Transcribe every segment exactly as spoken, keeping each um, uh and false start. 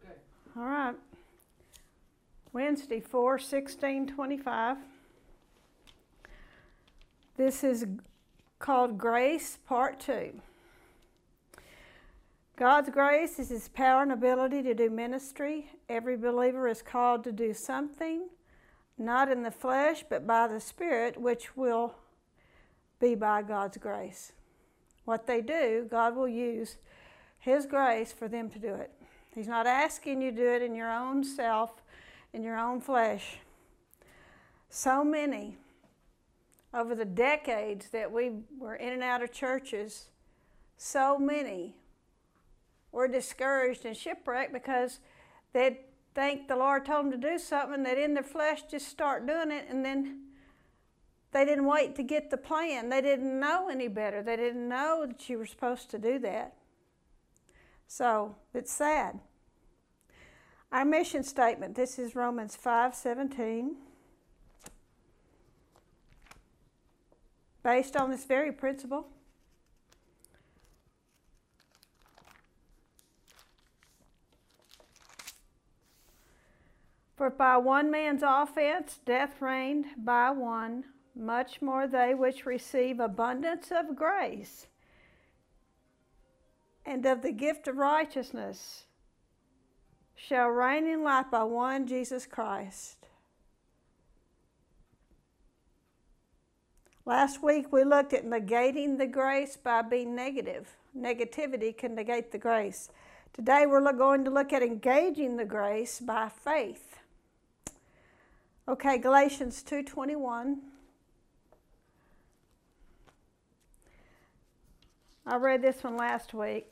Okay. All right. Wednesday, four sixteen twenty-five. This is called Grace, Part two. God's grace is His power and ability to do ministry. Every believer is called to do something, not in the flesh, but by the Spirit, which will be by God's grace. What they do, God will use His grace for them to do it. He's not asking you to do it in your own self, in your own flesh. So many, over the decades that we were in and out of churches, so many were discouraged and shipwrecked because they'd think the Lord told them to do something, that in their flesh just start doing it, and then they didn't wait to get the plan. They didn't know any better. They didn't know that you were supposed to do that. So it's sad. Our mission statement, this is Romans five seventeen. Based on this very principle. For by one man's offense death reigned by one, much more they which receive abundance of grace and of the gift of righteousness shall reign in life by one Jesus Christ. Last week we looked at negating the grace by being negative. Negativity can negate the grace. Today we're going to look at engaging the grace by faith. Okay, Galatians two twenty-one. I read this one last week.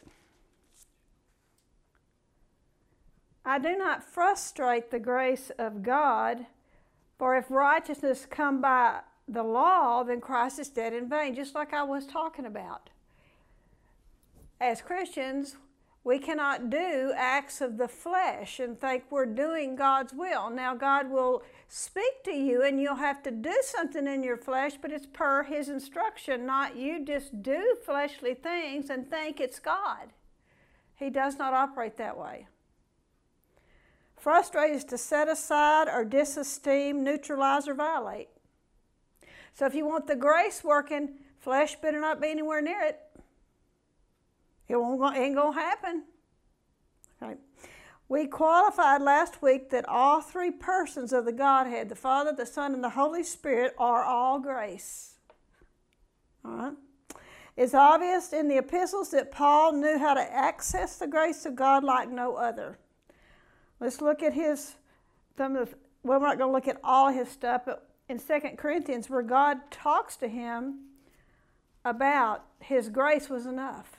I do not frustrate the grace of God, for if righteousness come by the law, then Christ is dead in vain, just like I was talking about. As Christians, we cannot do acts of the flesh and think we're doing God's will. Now, God will speak to you and you'll have to do something in your flesh, but it's per His instruction, not you just do fleshly things and think it's God. He does not operate that way. Frustrate is to set aside or disesteem, neutralize, or violate. So if you want the grace working, flesh better not be anywhere near it. It won't, ain't going to happen. Okay. We qualified last week that all three persons of the Godhead, the Father, the Son, and the Holy Spirit, are all grace. All right. It's obvious in the epistles that Paul knew how to access the grace of God like no other. Let's look at his, some of the, well, we're not going to look at all his stuff, but in Second Corinthians, where God talks to him about His grace was enough.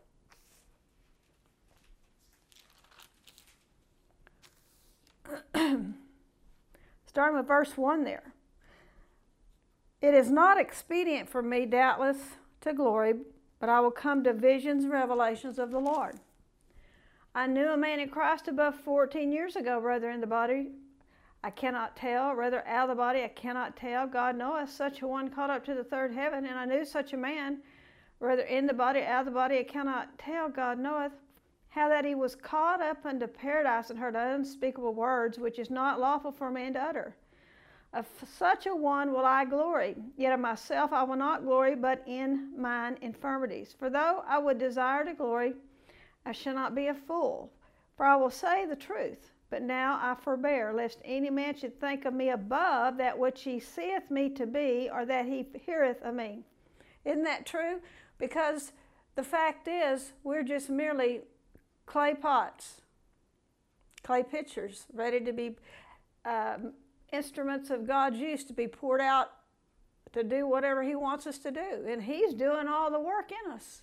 Starting with verse one there. It is not expedient for me, doubtless, to glory, but I will come to visions and revelations of the Lord. I knew a man in Christ above fourteen years ago, whether in the body I cannot tell, whether out of the body I cannot tell. God knoweth, such a one caught up to the third heaven, and I knew such a man, whether in the body, out of the body I cannot tell. God knoweth, how that he was caught up unto paradise and heard unspeakable words, which is not lawful for man to utter. Of such a one will I glory, yet of myself I will not glory, but in mine infirmities. For though I would desire to glory, I shall not be a fool, for I will say the truth. But now I forbear, lest any man should think of me above that which he seeth me to be, or that he heareth of me. Isn't that true? Because the fact is, we're just merely clay pots, clay pitchers, ready to be um, instruments of God's use to be poured out to do whatever He wants us to do. And He's doing all the work in us.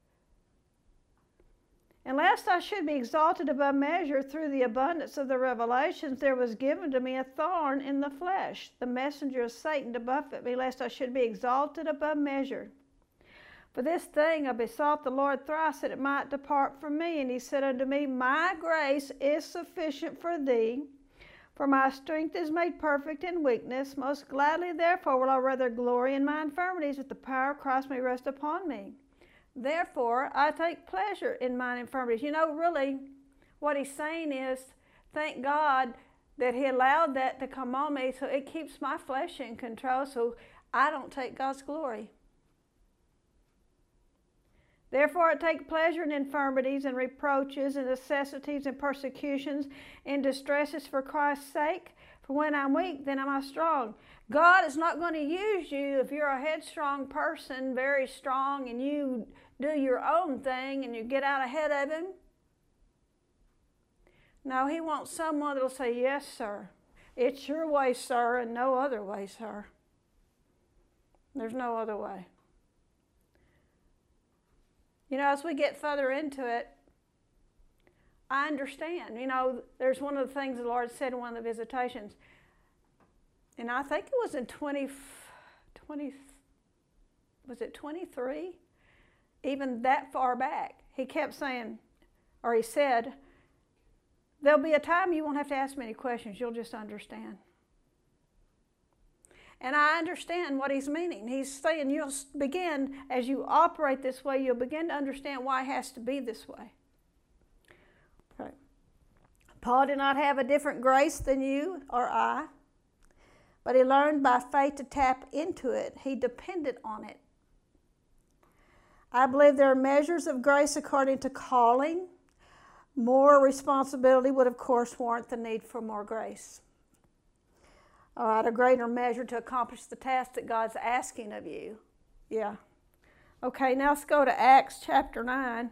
And lest I should be exalted above measure through the abundance of the revelations, there was given to me a thorn in the flesh, the messenger of Satan to buffet me, lest I should be exalted above measure. For this thing I besought the Lord thrice, that it might depart from me. And He said unto me, My grace is sufficient for thee, for my strength is made perfect in weakness. Most gladly therefore will I rather glory in my infirmities, that the power of Christ may rest upon me. Therefore I take pleasure in mine infirmities. You know, really, What he's saying is, thank God that he allowed that to come on me, so it keeps my flesh in control so I don't take God's glory. Therefore, I take pleasure in infirmities and reproaches and necessities and persecutions and distresses for Christ's sake. For when I'm weak, then am I strong. God is not going to use you if you're a headstrong person, very strong, and you do your own thing and you get out ahead of him. No, he wants someone that will say, yes, sir. It's your way, sir, and no other way, sir. There's no other way. You know, as we get further into it, I understand. You know, there's one of the things the Lord said in one of the visitations, and I think it was in twenty, twenty, was it twenty-three? Even that far back, he kept saying, or he said, there'll be a time you won't have to ask many questions, you'll just understand. And I understand what he's meaning. He's saying you'll begin, as you operate this way, you'll begin to understand why it has to be this way. Okay. Paul did not have a different grace than you or I, but he learned by faith to tap into it. He depended on it. I believe there are measures of grace according to calling. More responsibility would, of course, warrant the need for more grace. All right, a greater measure to accomplish the task that God's asking of you. Yeah. Okay, now let's go to Acts chapter nine.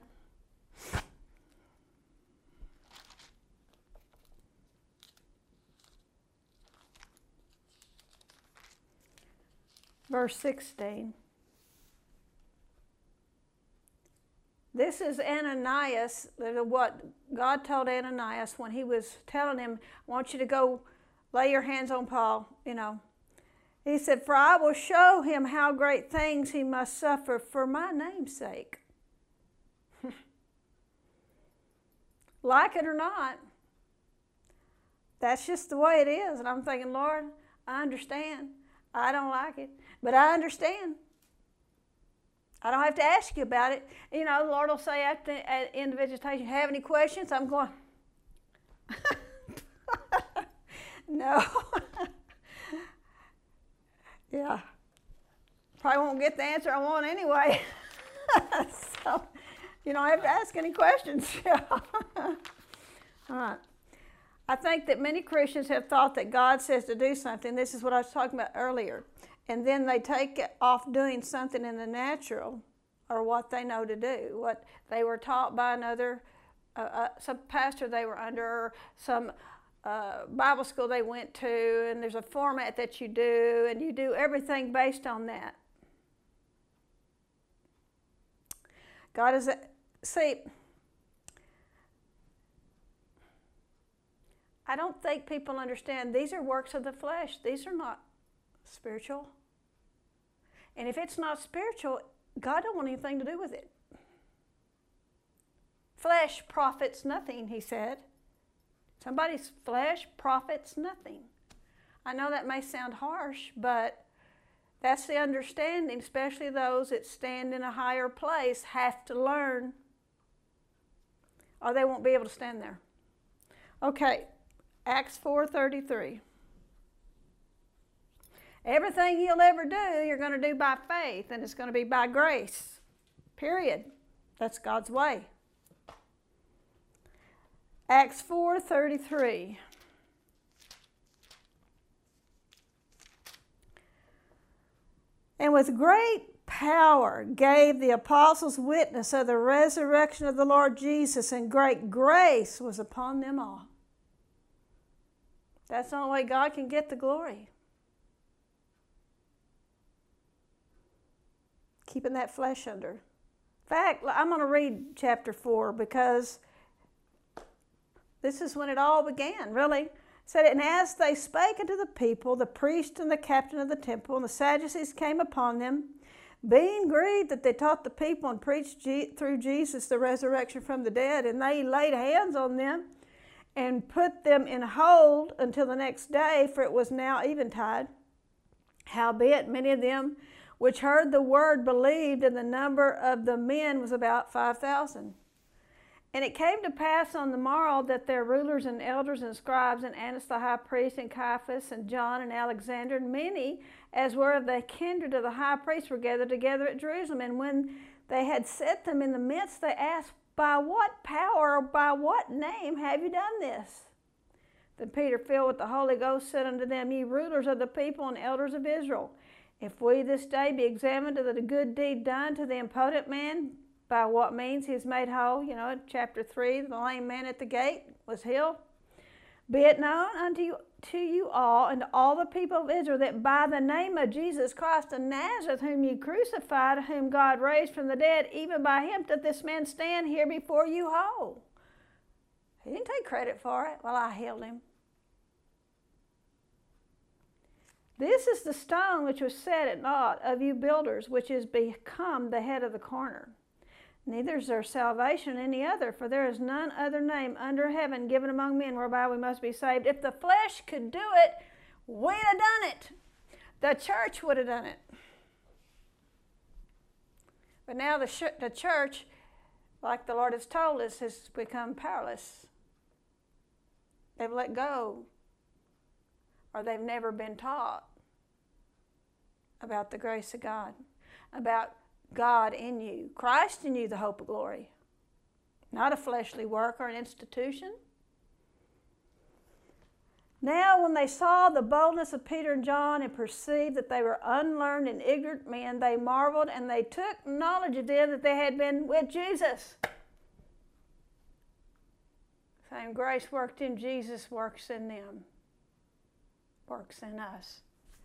Verse sixteen. This is Ananias, what God told Ananias when he was telling him, I want you to go lay your hands on Paul, you know. He said, for I will show him how great things he must suffer for my name's sake. Like it or not, that's just the way it is. And I'm thinking, Lord, I understand. I don't like it, but I understand. I don't have to ask you about it. You know, the Lord will say at the at end of visitation, have any questions? I'm going, no. Yeah. Probably won't get the answer I want anyway. So, you don't have to ask any questions. All right. I think that many Christians have thought that God says to do something. This is what I was talking about earlier. And then they take off doing something in the natural, or what they know to do, what they were taught by another, uh, uh, some pastor they were under, or some uh, Bible school they went to, and there's a format that you do, and you do everything based on that. God is, a, see, I don't think people understand these are works of the flesh. These are not spiritual. And if it's not spiritual, God don't want anything to do with it. Flesh profits nothing, he said. Somebody's flesh profits nothing. I know that may sound harsh, but that's the understanding, especially those that stand in a higher place have to learn, or they won't be able to stand there. Okay, Acts four thirty-three. Everything you'll ever do, you're going to do by faith, and it's going to be by grace. Period. That's God's way. Acts four thirty-three. And with great power gave the apostles witness of the resurrection of the Lord Jesus, and great grace was upon them all. That's the only way God can get the glory. Keeping that flesh under. In fact, I'm going to read chapter four because this is when it all began, really. It said, and as they spake unto the people, the priest and the captain of the temple and the Sadducees came upon them, being grieved that they taught the people and preached Je- through Jesus the resurrection from the dead, and they laid hands on them and put them in hold until the next day, for it was now eventide. Howbeit, many of them which heard the word believed, and the number of the men was about five thousand. And it came to pass on the morrow that their rulers and elders and scribes and Annas the high priest and Caiaphas and John and Alexander and many as were of the kindred of the high priest were gathered together at Jerusalem. And when they had set them in the midst, they asked, by what power or by what name have you done this? Then Peter, filled with the Holy Ghost, said unto them, Ye rulers of the people and elders of Israel, if we this day be examined of the good deed done to the impotent man, by what means he is made whole, you know, in chapter three, the lame man at the gate was healed. Be it known unto you, to you all and to all the people of Israel that by the name of Jesus Christ of Nazareth, whom you crucified, whom God raised from the dead, even by him doth this man stand here before you whole. He didn't take credit for it. Well, I healed him. This is the stone which was set at naught of you builders, which is become the head of the corner. Neither is there salvation in any other, for there is none other name under heaven given among men whereby we must be saved. If the flesh could do it, we'd have done it. The church would have done it. But now the, sh- the church, like the Lord has told us, has become powerless. They've let go, or they've never been taught about the grace of God, about God in you, Christ in you, the hope of glory. Not a fleshly work or an institution. Now when they saw the boldness of Peter and John and perceived that they were unlearned and ignorant men, they marveled, and they took knowledge of them that they had been with Jesus. Same grace worked in Jesus works in them, works in us.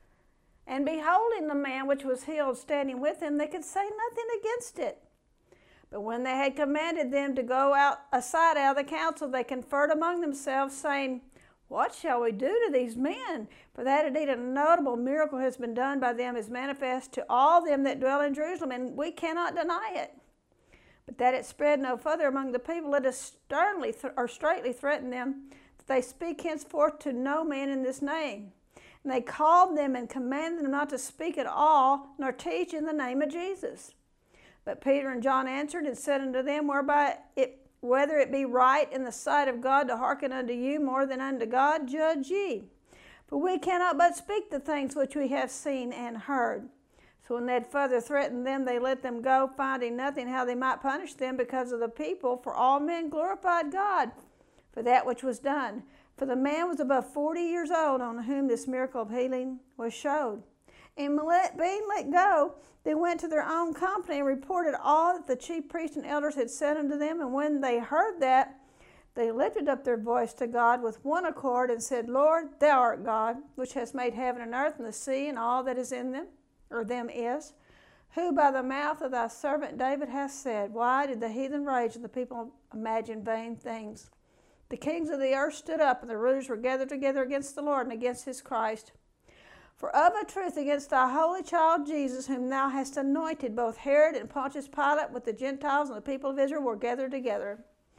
And beholding the man which was healed standing with him, they could say nothing against it. But when they had commanded them to go out aside out of the council, they conferred among themselves, saying, What shall we do to these men? For that indeed a notable miracle has been done by them, is manifest to all them that dwell in Jerusalem, and we cannot deny it. But that it spread no further among the people, let us sternly th- or straightly threaten them, that they speak henceforth to no man in this name. And they called them and commanded them not to speak at all, nor teach in the name of Jesus. But Peter and John answered and said unto them, Whereby it, whether it be right in the sight of God to hearken unto you more than unto God, judge ye. For we cannot but speak the things which we have seen and heard. So when they had further threatened them, they let them go, finding nothing how they might punish them because of the people. For all men glorified God for that which was done. For the man was above forty years old on whom this miracle of healing was showed. And being let go, they went to their own company and reported all that the chief priests and elders had said unto them. And when they heard that, they lifted up their voice to God with one accord and said, Lord, thou art God, which hast made heaven and earth and the sea and all that is in them, or them is, who by the mouth of thy servant David hath said, Why did the heathen rage and the people imagine vain things? The kings of the earth stood up, and the rulers were gathered together against the Lord and against his Christ. For of a truth against thy holy child Jesus, whom thou hast anointed, both Herod and Pontius Pilate with the Gentiles and the people of Israel were gathered together,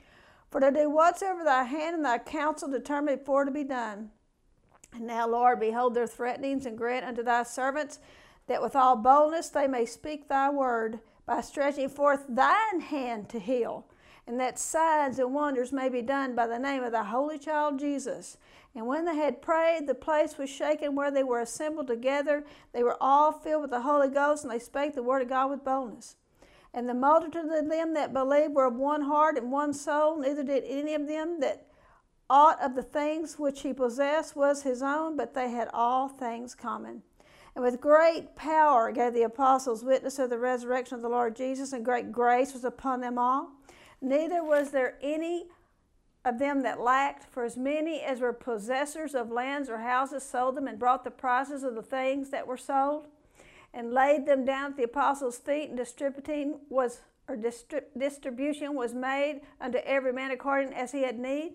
for to do whatsoever thy hand and thy counsel determined before to be done. And now, Lord, behold their threatenings, and grant unto thy servants that with all boldness they may speak thy word, by stretching forth thine hand to heal, and that signs and wonders may be done by the name of thy holy child Jesus. And when they had prayed, the place was shaken where they were assembled together. They were all filled with the Holy Ghost, and they spake the word of God with boldness. And the multitude of them that believed were of one heart and one soul, neither did any of them that aught of the things which he possessed was his own, but they had all things common. And with great power gave the apostles witness of the resurrection of the Lord Jesus, and great grace was upon them all. Neither was there any of them that lacked, for as many as were possessors of lands or houses sold them and brought the prices of the things that were sold, and laid them down at the apostles' feet, and distributing was or distrib- distribution was made unto every man according as he had need.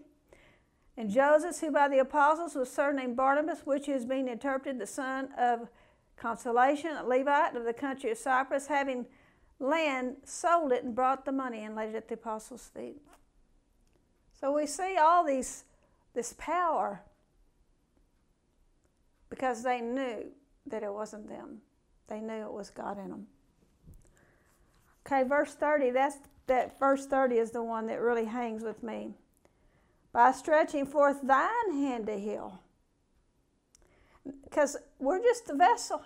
And Joseph, who by the apostles was surnamed Barnabas, which is being interpreted the son of consolation, a Levite of the country of Cyprus, having land, sold it and brought the money and laid it at the apostles' feet. So we see all these, this power because they knew that it wasn't them. They knew it was God in them. Okay, verse thirty, that's that verse thirty is the one that really hangs with me. By stretching forth thine hand to heal. Because we're just the vessel.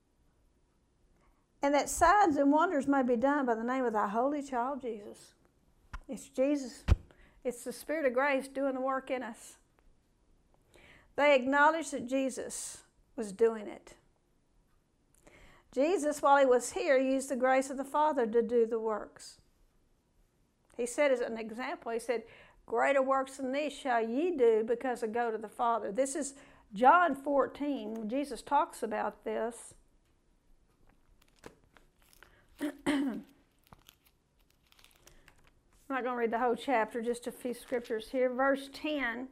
And that signs and wonders may be done by the name of thy holy child, Jesus. It's Jesus. It's the Spirit of grace doing the work in us. They acknowledged that Jesus was doing it. Jesus, while he was here, used the grace of the Father to do the works. He said as an example, he said, greater works than these shall ye do because I go to the Father. This is John fourteen. Jesus talks about this. I'm not going to read the whole chapter, just a few scriptures here. Verse ten.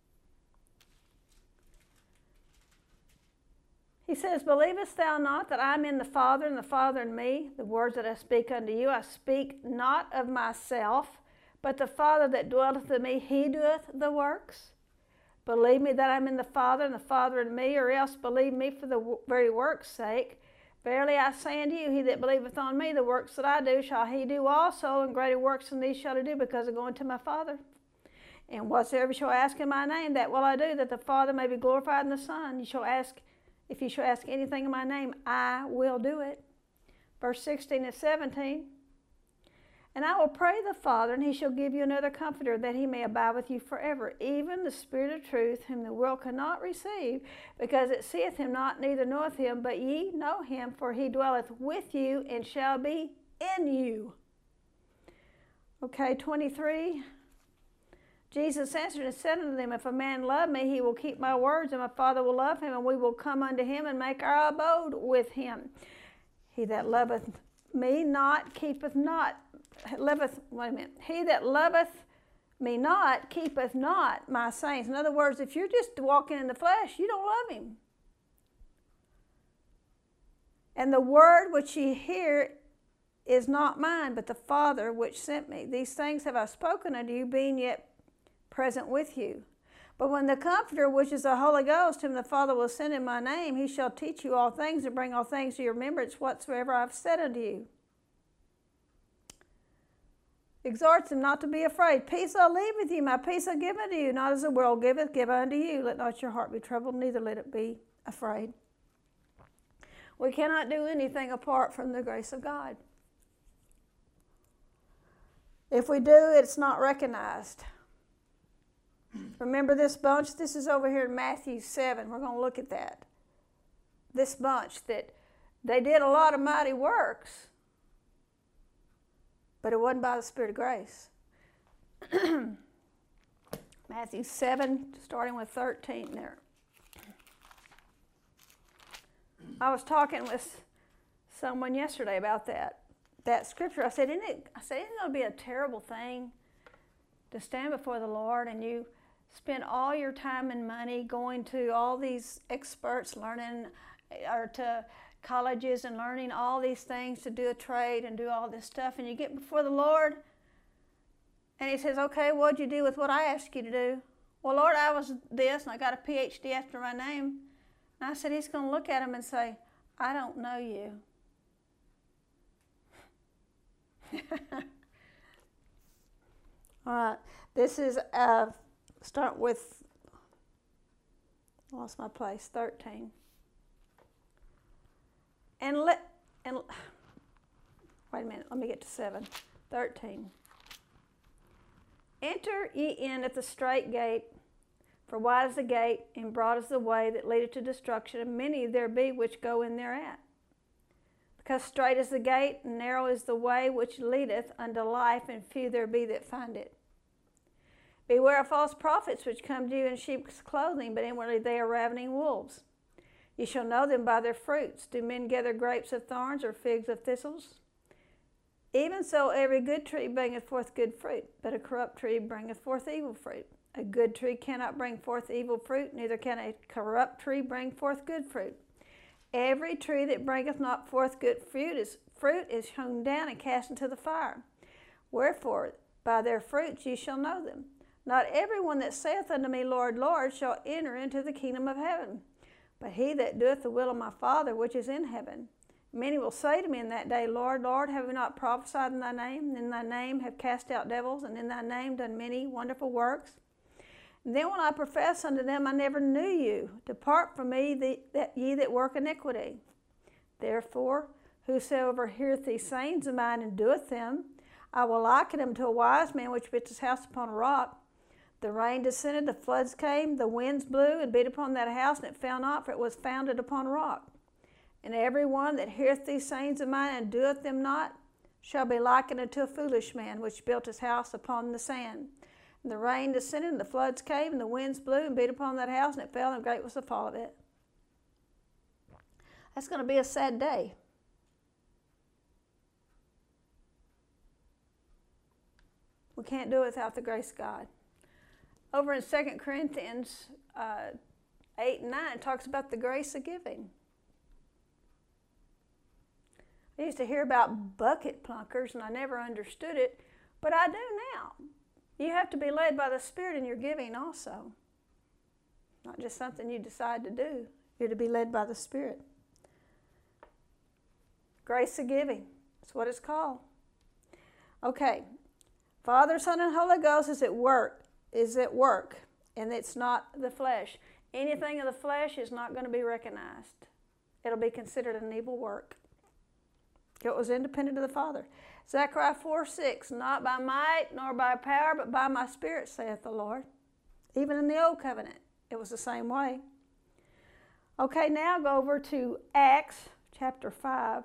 He says, believest thou not that I am in the Father, and the Father in me? The words that I speak unto you, I speak not of myself, but the Father that dwelleth in me, he doeth the works. Believe me that I am in the Father, and the Father in me, or else believe me for the very work's sake. Verily I say unto you, he that believeth on me, the works that I do shall he do also, and greater works than these shall he do, because I go unto my Father. And whatsoever you shall ask in my name, that will I do, that the Father may be glorified in the Son. You shall ask, if you shall ask anything in my name, I will do it. Verse sixteen and seventeen. And I will pray the Father, and he shall give you another comforter, that he may abide with you forever, even the Spirit of truth, whom the world cannot receive, because it seeth him not, neither knoweth him, but ye know him, for he dwelleth with you, and shall be in you. Okay, twenty-three. Jesus answered and said unto them, if a man love me, he will keep my words, and my Father will love him, and we will come unto him, and make our abode with him. He that loveth me not, keepeth not, loveth, wait a minute, he that loveth me not, keepeth not my sayings. In other words, if you're just walking in the flesh, you don't love him. And the word which ye hear is not mine, but the Father which sent me. These things have I spoken unto you, being yet present with you. But when the Comforter, which is the Holy Ghost, whom the Father will send in my name, he shall teach you all things, and bring all things to your remembrance whatsoever I have said unto you. Exhorts them not to be afraid. Peace I leave with you, my peace I give unto you, not as the world giveth, give I unto you. Let not your heart be troubled, neither let it be afraid. We cannot do anything apart from the grace of God. If we do, it's not recognized. Remember this bunch? This is over here in Matthew seven. We're going to look at that. This bunch that they did a lot of mighty works, but it wasn't by the Spirit of grace. Matthew seven, starting with thirteen there. I was talking with someone yesterday about that. That scripture. I said, isn't it, I said, isn't it going to be a terrible thing to stand before the Lord and you spend all your time and money going to all these experts learning, or to colleges and learning all these things to do a trade and do all this stuff, and you get before the Lord and he says, okay, what'd you do with what I asked you to do? Well, Lord, I was this and I got a P H D after my name. And I said, he's going to look at him and say, I don't know you. All right, this is, uh, start with, lost my place, thirteen. And let, and, wait a minute, let me get to seven. thirteen. Enter ye in at the strait gate, for wide is the gate, and broad is the way that leadeth to destruction, and many there be which go in thereat. Because strait is the gate, and narrow is the way which leadeth unto life, and few there be that find it. Beware of false prophets which come to you in sheep's clothing, but inwardly they are ravening wolves. You shall know them by their fruits. Do men gather grapes of thorns, or figs of thistles? Even so every good tree bringeth forth good fruit, but a corrupt tree bringeth forth evil fruit. A good tree cannot bring forth evil fruit, neither can a corrupt tree bring forth good fruit. Every tree that bringeth not forth good fruit is, fruit is hewn down and cast into the fire. Wherefore, by their fruits ye shall know them. Not every one that saith unto me, Lord, Lord, shall enter into the kingdom of heaven, but he that doeth the will of my Father which is in heaven. Many will say to me in that day, Lord, Lord, have we not prophesied in thy name? And in thy name have cast out devils, and in thy name done many wonderful works? And then will I profess unto them, I never knew you. Depart from me, the, that ye that work iniquity. Therefore, whosoever heareth these sayings of mine and doeth them, I will liken him to a wise man which built his house upon a rock. The rain descended, the floods came, the winds blew and beat upon that house, and it fell not, for it was founded upon a rock. And every one that heareth these sayings of mine and doeth them not shall be likened unto a foolish man which built his house upon the sand. And the rain descended, and the floods came, and the winds blew and beat upon that house, and it fell, and great was the fall of it. That's going to be a sad day. We can't do it without the grace of God. Over in Second Corinthians uh, eight and nine, it talks about the grace of giving. I used to hear about bucket plunkers, and I never understood it, but I do now. You have to be led by the Spirit in your giving also. Not just something you decide to do. You're to be led by the Spirit. Grace of giving. That's what it's called. Okay. Father, Son, and Holy Ghost is at work, is at work, and it's not the flesh. Anything of the flesh is not going to be recognized. It'll be considered an evil work. It was independent of the Father. Zechariah four six, not by might nor by power, but by my Spirit, saith the Lord. Even in the Old Covenant, it was the same way. Okay, now go over to Acts chapter five.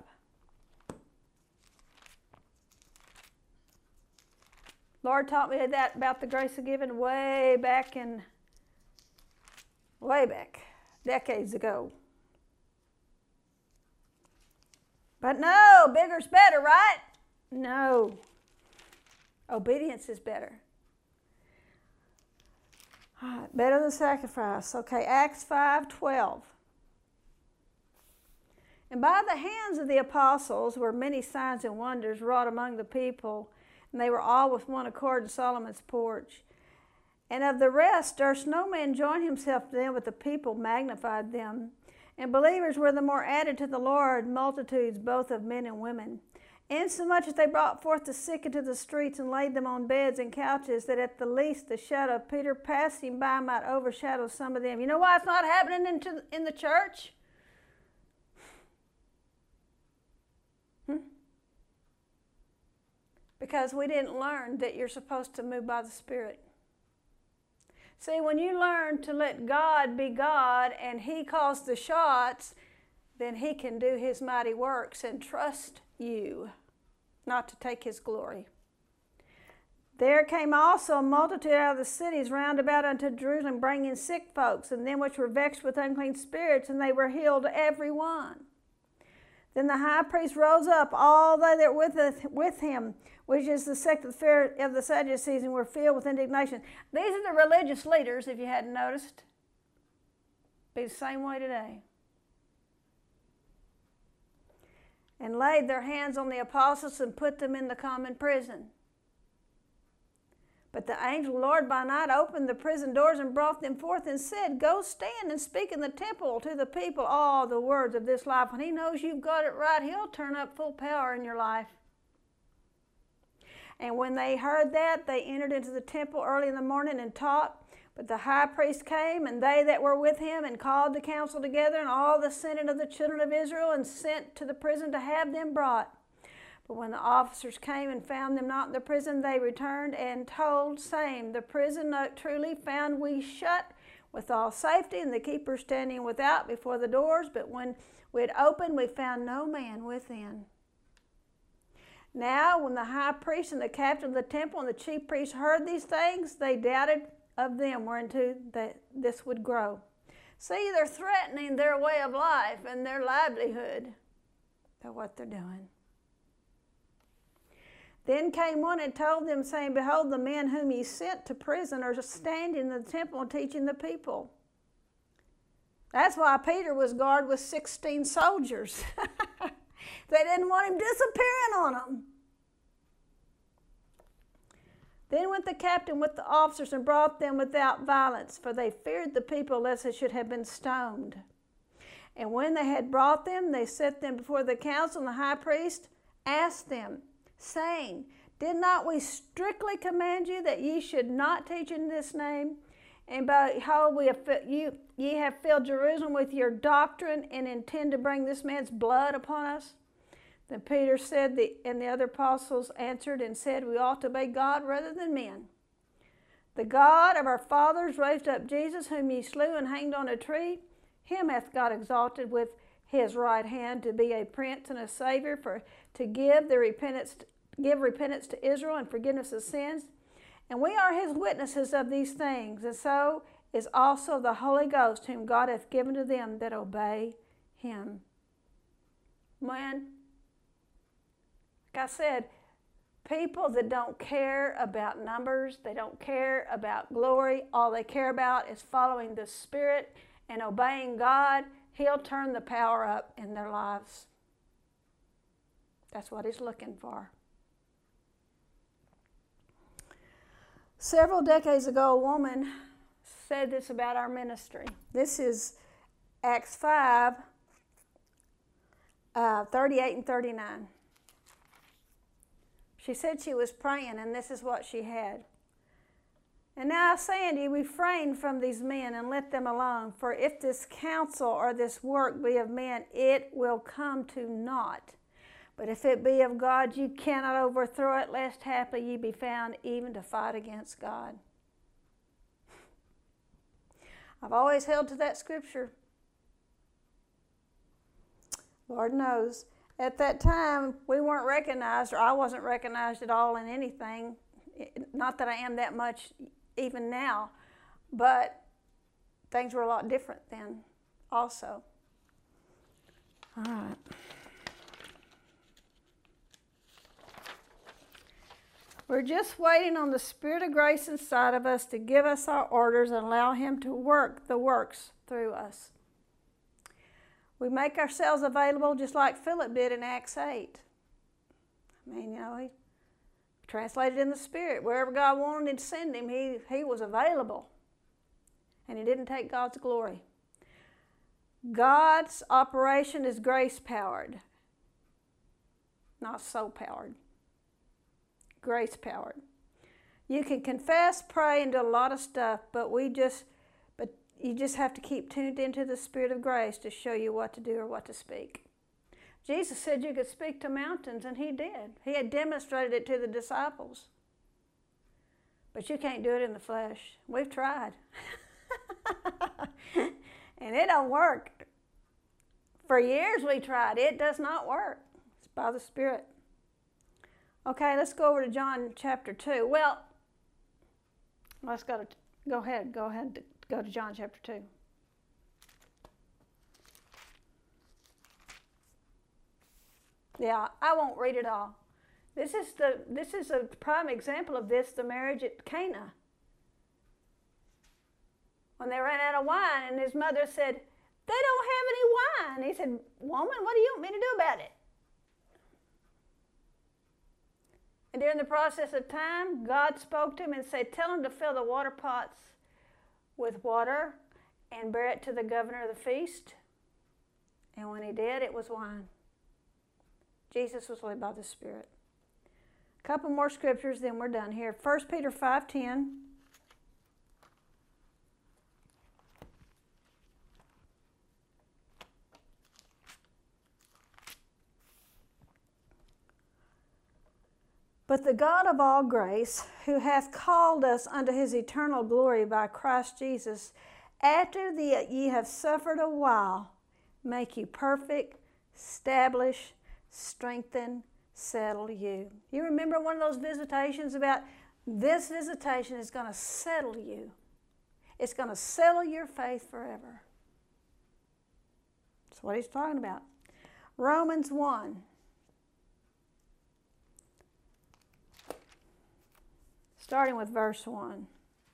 Lord taught me that about the grace of giving way back in, way back, decades ago. But no, bigger's better, right? No. Obedience is better. All right, better than sacrifice. Okay, Acts five twelve. And by the hands of the apostles were many signs and wonders wrought among the people, and they were all with one accord in Solomon's porch. And of the rest durst no man join himself to them, but the people magnified them. And believers were the more added to the Lord, multitudes both of men and women. Insomuch as they brought forth the sick into the streets and laid them on beds and couches, that at the least the shadow of Peter passing by might overshadow some of them. You know why it's not happening into, in the church? Hmm? Because we didn't learn that you're supposed to move by the Spirit. See, when you learn to let God be God and He calls the shots, then He can do His mighty works and trust you not to take His glory. There came also a multitude out of the cities round about unto Jerusalem, bringing sick folks, and them which were vexed with unclean spirits, and they were healed every one. Then the high priest rose up, all they that were with, with him, which is the sect of the, of the Sadducees, and were filled with indignation. These are the religious leaders, if you hadn't noticed. Be the same way today. And laid their hands on the apostles and put them in the common prison. But the angel of the Lord by night opened the prison doors and brought them forth and said, Go stand and speak in the temple to the people all the words of this life. When He knows you've got it right, He'll turn up full power in your life. And when they heard that, they entered into the temple early in the morning and taught. But the high priest came, and they that were with him, and called the council together, and all the senate of the children of Israel, and sent to the prison to have them brought. But when the officers came and found them not in the prison, they returned and told, saying, The prison truly found we shut with all safety, and the keeper standing without before the doors. But when we had opened, we found no man within. Now, when the high priest and the captain of the temple and the chief priests heard these things, they doubted of them whereunto that this would grow. See, they're threatening their way of life and their livelihood by what they're doing. Then came one and told them, saying, Behold, the men whom ye sent to prison are standing in the temple and teaching the people. That's why Peter was guarded with sixteen soldiers. They didn't want him disappearing on them. Then went the captain with the officers and brought them without violence, for they feared the people lest they should have been stoned. And when they had brought them, they set them before the council, and the high priest asked them, saying, Did not we strictly command you that ye should not teach in this name? And behold, we have, you, ye have filled Jerusalem with your doctrine, and intend to bring this man's blood upon us? Then Peter said, the, and the other apostles answered and said, We ought to obey God rather than men. The God of our fathers raised up Jesus, whom ye slew and hanged on a tree. Him hath God exalted with his right hand to be a prince and a savior, for to give the repentance, give repentance to Israel and forgiveness of sins. And we are his witnesses of these things, and so is also the Holy Ghost, whom God hath given to them that obey him. Man, like I said, people that don't care about numbers, they don't care about glory, all they care about is following the Spirit and obeying God, he'll turn the power up in their lives. That's what he's looking for. Several decades ago, a woman said this about our ministry. This is Acts five, uh, thirty-eight and thirty-nine. She said she was praying, and this is what she had. And now I say unto you, refrain from these men and let them alone. For if this counsel or this work be of men, it will come to naught. But if it be of God, you cannot overthrow it, lest haply ye be found even to fight against God. I've always held to that scripture. Lord knows. At that time, we weren't recognized, or I wasn't recognized at all in anything. Not that I am that much even now, but things were a lot different then also. All right. We're just waiting on the Spirit of grace inside of us to give us our orders and allow him to work the works through us. We make ourselves available just like Philip did in Acts eight. I mean, you know, he translated in the Spirit. Wherever God wanted to send him, he, he was available. And he didn't take God's glory. God's operation is grace-powered, not soul-powered. Grace-powered. You can confess, pray, and do a lot of stuff, but we just, but you just have to keep tuned into the Spirit of grace to show you what to do or what to speak. Jesus said you could speak to mountains, and he did. He had demonstrated it to the disciples. But you can't do it in the flesh. We've tried. And it don't work. For years we tried. It does not work. It's by the Spirit. Okay, let's go over to John chapter two. Well, let's go to, go ahead, go ahead, go to John chapter two. Yeah, I won't read it all. This is the this is a prime example of this, the marriage at Cana. When they ran out of wine, and his mother said, "They don't have any wine." He said, "Woman, what do you want me to do about it?" And during the process of time, God spoke to him and said, "Tell him to fill the water pots with water and bear it to the governor of the feast." And when he did, it was wine. Jesus was led by the Spirit. A couple more scriptures, then we're done here. First Peter five ten. But the God of all grace, who hath called us unto his eternal glory by Christ Jesus, after that ye have suffered a while, make you perfect, establish, strengthen, settle you. You remember one of those visitations about this visitation is going to settle you. It's going to settle your faith forever. That's what he's talking about. Romans one. Starting with verse one.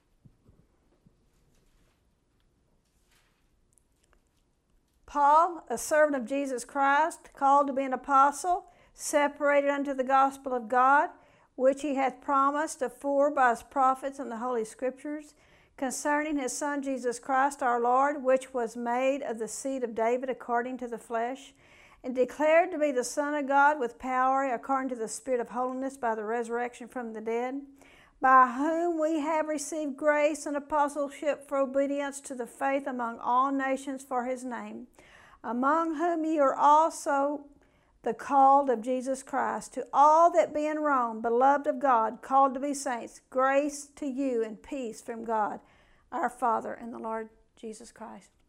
Paul, a servant of Jesus Christ, called to be an apostle, separated unto the gospel of God, which he hath promised afore by his prophets in the Holy Scriptures, concerning his Son Jesus Christ our Lord, which was made of the seed of David according to the flesh, and declared to be the Son of God with power according to the Spirit of holiness by the resurrection from the dead, by whom we have received grace and apostleship for obedience to the faith among all nations for his name, among whom ye are also the called of Jesus Christ. To all that be in Rome, beloved of God, called to be saints, grace to you and peace from God, our Father and the Lord Jesus Christ.